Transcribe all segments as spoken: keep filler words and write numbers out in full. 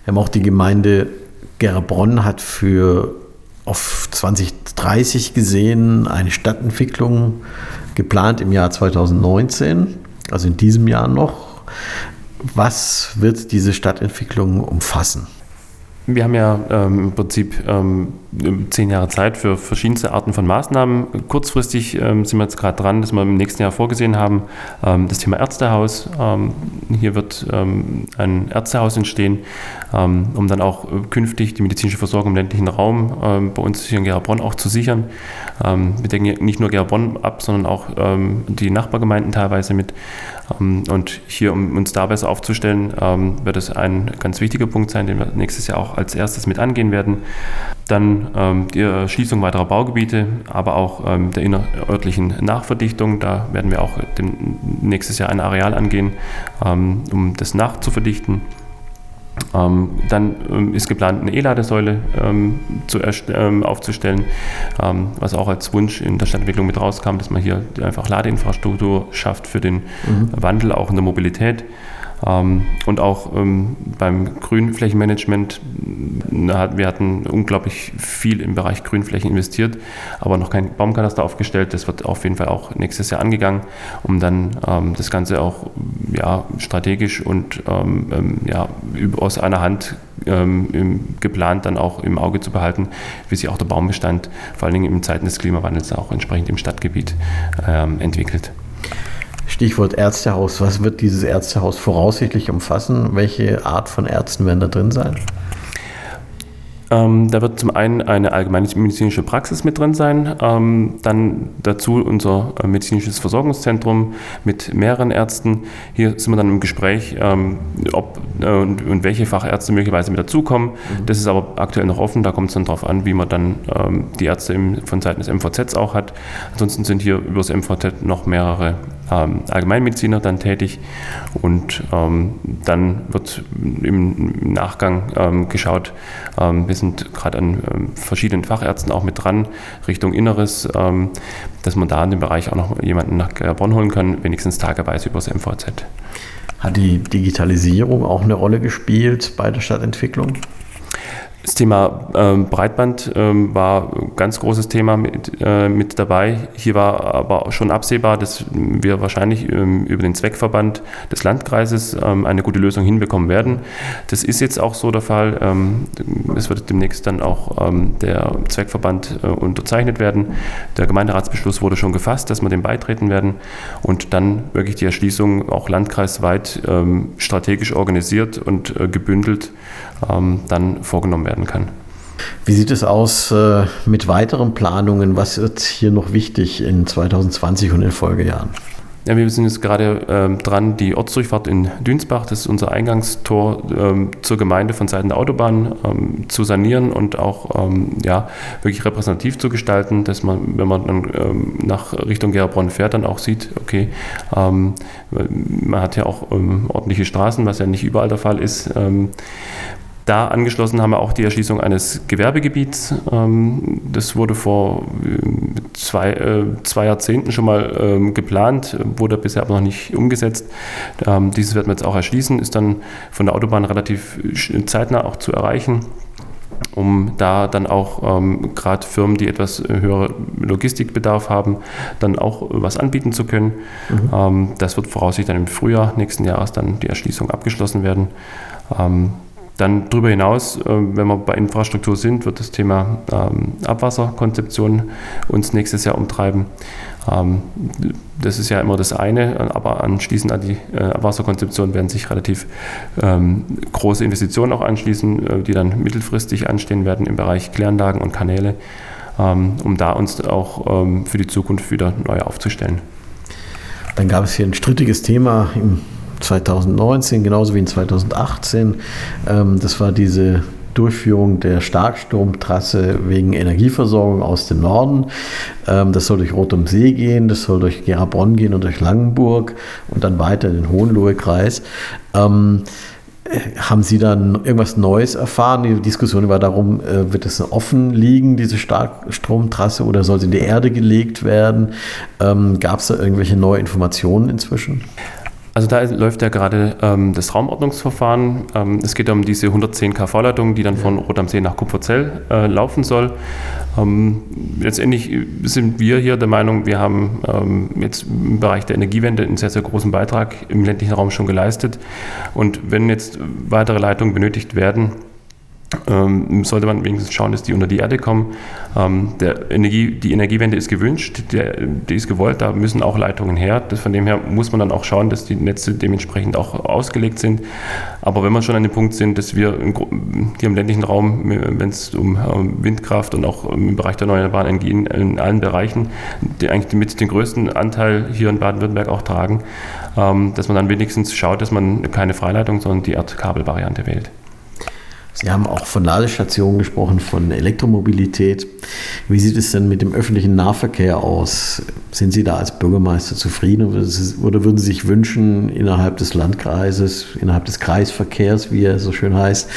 Wir haben auch die Gemeinde Gera-Bronn hat für auf zwanzig dreißig gesehen eine Stadtentwicklung geplant im Jahr zweitausendneunzehn, also in diesem Jahr noch. Was wird diese Stadtentwicklung umfassen? Wir haben ja ähm, im Prinzip ähm, zehn Jahre Zeit für verschiedenste Arten von Maßnahmen. Kurzfristig ähm, sind wir jetzt gerade dran, dass wir im nächsten Jahr vorgesehen haben, ähm, das Thema Ärztehaus. Ähm, hier wird ähm, ein Ärztehaus entstehen, ähm, um dann auch künftig die medizinische Versorgung im ländlichen Raum ähm, bei uns hier in Gera-Bronn auch zu sichern. Ähm, wir decken nicht nur Gera-Bronn ab, sondern auch ähm, die Nachbargemeinden teilweise mit. Ähm, und hier, um uns da besser aufzustellen, ähm, wird es ein ganz wichtiger Punkt sein, den wir nächstes Jahr auch als erstes mit angehen werden. Dann ähm, die Erschließung weiterer Baugebiete, aber auch ähm, der innerörtlichen Nachverdichtung. Da werden wir auch dem, nächstes Jahr ein Areal angehen, ähm, um das nachzuverdichten. Ähm, dann ähm, ist geplant, eine E-Ladesäule ähm, zu erst- ähm, aufzustellen, ähm, was auch als Wunsch in der Stadtentwicklung mit rauskam, dass man hier einfach Ladeinfrastruktur schafft für den mhm. Wandel auch in der Mobilität. Ähm, und auch ähm, beim Grünflächenmanagement, wir hatten unglaublich viel im Bereich Grünflächen investiert, aber noch kein Baumkataster aufgestellt. Das wird auf jeden Fall auch nächstes Jahr angegangen, um dann ähm, das Ganze auch ja, strategisch und ähm, ja, aus einer Hand ähm, im, geplant dann auch im Auge zu behalten, wie sich auch der Baumbestand vor allen Dingen in Zeiten des Klimawandels auch entsprechend im Stadtgebiet ähm, entwickelt. Stichwort Ärztehaus. Was wird dieses Ärztehaus voraussichtlich umfassen? Welche Art von Ärzten werden da drin sein? Ähm, da wird zum einen eine allgemeinmedizinische Praxis mit drin sein, ähm, dann dazu unser äh, medizinisches Versorgungszentrum mit mehreren Ärzten. Hier sind wir dann im Gespräch, ähm, ob äh, und, und welche Fachärzte möglicherweise mit dazukommen. Mhm. Das ist aber aktuell noch offen, da kommt es dann darauf an, wie man dann ähm, die Ärzte im, von Seiten des M V Zs auch hat. Ansonsten sind hier über das M V Z noch mehrere ähm, Allgemeinmediziner dann tätig und ähm, dann wird im, im Nachgang ähm, geschaut, ähm, wir sind gerade an ähm, verschiedenen Fachärzten auch mit dran, Richtung Inneres, ähm, dass man da in dem Bereich auch noch jemanden nach Gera-Bronn holen kann, wenigstens tageweise über das M V Z. Hat die Digitalisierung auch eine Rolle gespielt bei der Stadtentwicklung? Das Thema ähm, Breitband ähm, war ein ganz großes Thema mit, äh, mit dabei. Hier war aber schon absehbar, dass wir wahrscheinlich ähm, über den Zweckverband des Landkreises ähm, eine gute Lösung hinbekommen werden. Das ist jetzt auch so der Fall. Ähm, es wird demnächst dann auch ähm, der Zweckverband äh, unterzeichnet werden. Der Gemeinderatsbeschluss wurde schon gefasst, dass wir dem beitreten werden und dann wirklich die Erschließung auch landkreisweit ähm, strategisch organisiert und äh, gebündelt ähm, dann vorgenommen werden kann. Wie sieht es aus äh, mit weiteren Planungen? Was wird hier noch wichtig in zwanzig zwanzig und in Folgejahren? Ja, wir sind jetzt gerade ähm, dran, die Ortsdurchfahrt in Dünsbach, das ist unser Eingangstor ähm, zur Gemeinde von Seiten der Autobahn, ähm, zu sanieren und auch ähm, ja, wirklich repräsentativ zu gestalten, dass man, wenn man dann ähm, nach Richtung Gera-Bronn fährt, dann auch sieht, okay, ähm, man hat ja auch ähm, ordentliche Straßen, was ja nicht überall der Fall ist. Ähm, Da angeschlossen haben wir auch die Erschließung eines Gewerbegebiets. Das wurde vor zwei, zwei Jahrzehnten schon mal geplant, wurde bisher aber noch nicht umgesetzt. Dieses werden wir jetzt auch erschließen, ist dann von der Autobahn relativ zeitnah auch zu erreichen, um da dann auch ähm, gerade Firmen, die etwas höhere Logistikbedarf haben, dann auch was anbieten zu können. Mhm. Ähm, das wird voraussichtlich dann im Frühjahr nächsten Jahres dann die Erschließung abgeschlossen werden. Ähm, Dann darüber hinaus, wenn wir bei Infrastruktur sind, wird das Thema Abwasserkonzeption uns nächstes Jahr umtreiben. Das ist ja immer das eine, aber anschließend an die Abwasserkonzeption werden sich relativ große Investitionen auch anschließen, die dann mittelfristig anstehen werden im Bereich Kläranlagen und Kanäle, um da uns auch für die Zukunft wieder neu aufzustellen. Dann gab es hier ein strittiges Thema im zwanzig neunzehn, genauso wie in zwanzig achtzehn. Das war diese Durchführung der Starkstromtrasse wegen Energieversorgung aus dem Norden. Das soll durch Rot am See gehen, das soll durch Gera-Bronn gehen und durch Langenburg und dann weiter in den Hohenlohe-Kreis. Ähm, haben Sie dann irgendwas Neues erfahren? Die Diskussion war darum, wird es offen liegen, diese Starkstromtrasse, oder soll sie in die Erde gelegt werden? Ähm, gab es da irgendwelche neue Informationen inzwischen? Also da läuft ja gerade ähm, das Raumordnungsverfahren. Ähm, es geht um diese hundertzehn KV-Leitung, die dann ja. von Rot am See nach Kupferzell äh, laufen soll. Ähm, letztendlich sind wir hier der Meinung, wir haben ähm, jetzt im Bereich der Energiewende einen sehr, sehr großen Beitrag im ländlichen Raum schon geleistet. Und wenn jetzt weitere Leitungen benötigt werden, Ähm, sollte man wenigstens schauen, dass die unter die Erde kommen. Ähm, der Energie, die Energiewende ist gewünscht, der, die ist gewollt, da müssen auch Leitungen her. Das, von dem her muss man dann auch schauen, dass die Netze dementsprechend auch ausgelegt sind. Aber wenn wir schon an dem Punkt sind, dass wir im, hier im ländlichen Raum, wenn es um Windkraft und auch im Bereich der erneuerbaren Energien in allen Bereichen, die eigentlich mit den größten Anteil hier in Baden-Württemberg auch tragen, ähm, dass man dann wenigstens schaut, dass man keine Freileitung, sondern die Erdkabelvariante wählt. Sie haben auch von Ladestationen gesprochen, von Elektromobilität. Wie sieht es denn mit dem öffentlichen Nahverkehr aus? Sind Sie da als Bürgermeister zufrieden oder würden Sie sich wünschen, innerhalb des Landkreises, innerhalb des Kreisverkehrs, wie er so schön heißt,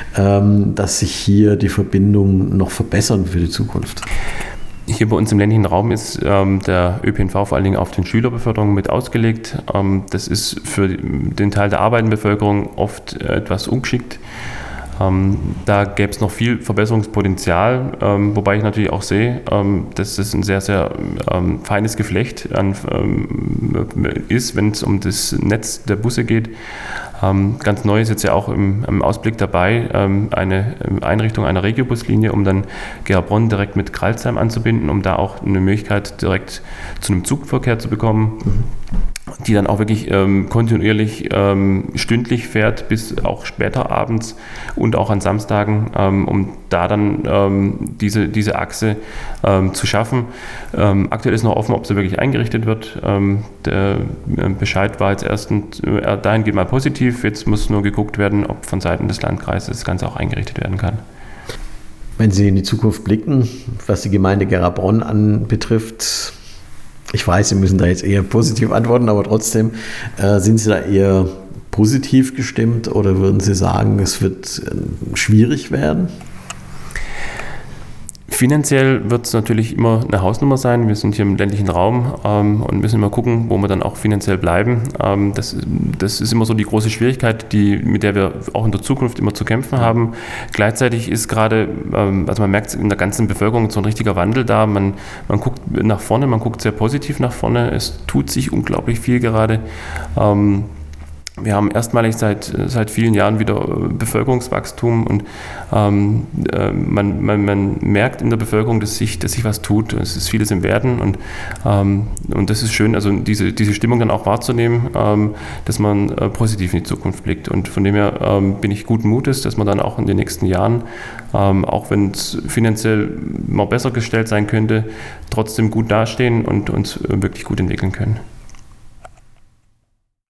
dass sich hier die Verbindungen noch verbessern für die Zukunft? Hier bei uns im ländlichen Raum ist ähm, der Ö P N V vor allen Dingen auf den Schülerbeförderung mit ausgelegt. Ähm, das ist für den Teil der arbeitenden Bevölkerung oft etwas ungeschickt. Ähm, da gäbe es noch viel Verbesserungspotenzial, ähm, wobei ich natürlich auch sehe, ähm, dass es ein sehr, sehr ähm, feines Geflecht an, ähm, ist, wenn es um das Netz der Busse geht. Ähm, ganz neu ist jetzt ja auch im, im Ausblick dabei, ähm, eine Einrichtung einer Regiobuslinie, um dann Gerabronn direkt mit Kralsheim anzubinden, um da auch eine Möglichkeit direkt zu einem Zugverkehr zu bekommen. Mhm. Die dann auch wirklich ähm, kontinuierlich ähm, stündlich fährt, bis auch später abends und auch an Samstagen, ähm, um da dann ähm, diese, diese Achse ähm, zu schaffen. Ähm, aktuell ist noch offen, ob sie wirklich eingerichtet wird. Ähm, der Bescheid war jetzt erst äh, dahingehend mal positiv. Jetzt muss nur geguckt werden, ob von Seiten des Landkreises das Ganze auch eingerichtet werden kann. Wenn Sie in die Zukunft blicken, was die Gemeinde Gerabronn anbetrifft, ich weiß, Sie müssen da jetzt eher positiv antworten, aber trotzdem, äh, sind Sie da eher positiv gestimmt oder würden Sie sagen, es wird äh, schwierig werden? Finanziell wird es natürlich immer eine Hausnummer sein. Wir sind hier im ländlichen Raum ähm, und müssen immer gucken, wo wir dann auch finanziell bleiben. Ähm, das, das ist immer so die große Schwierigkeit, die, mit der wir auch in der Zukunft immer zu kämpfen haben. Gleichzeitig ist gerade, ähm, also man merkt in der ganzen Bevölkerung so ein richtiger Wandel da. Man, man guckt nach vorne, man guckt sehr positiv nach vorne. Es tut sich unglaublich viel gerade. Ähm, Wir haben erstmalig seit, seit vielen Jahren wieder Bevölkerungswachstum und ähm, äh, man, man, man merkt in der Bevölkerung, dass sich, dass sich was tut. Es ist vieles im Werden und, ähm, und das ist schön, also diese, diese Stimmung dann auch wahrzunehmen, ähm, dass man äh, positiv in die Zukunft blickt. Und von dem her ähm, bin ich guten Mutes, dass man dann auch in den nächsten Jahren, ähm, auch wenn es finanziell mal besser gestellt sein könnte, trotzdem gut dastehen und uns wirklich gut entwickeln können.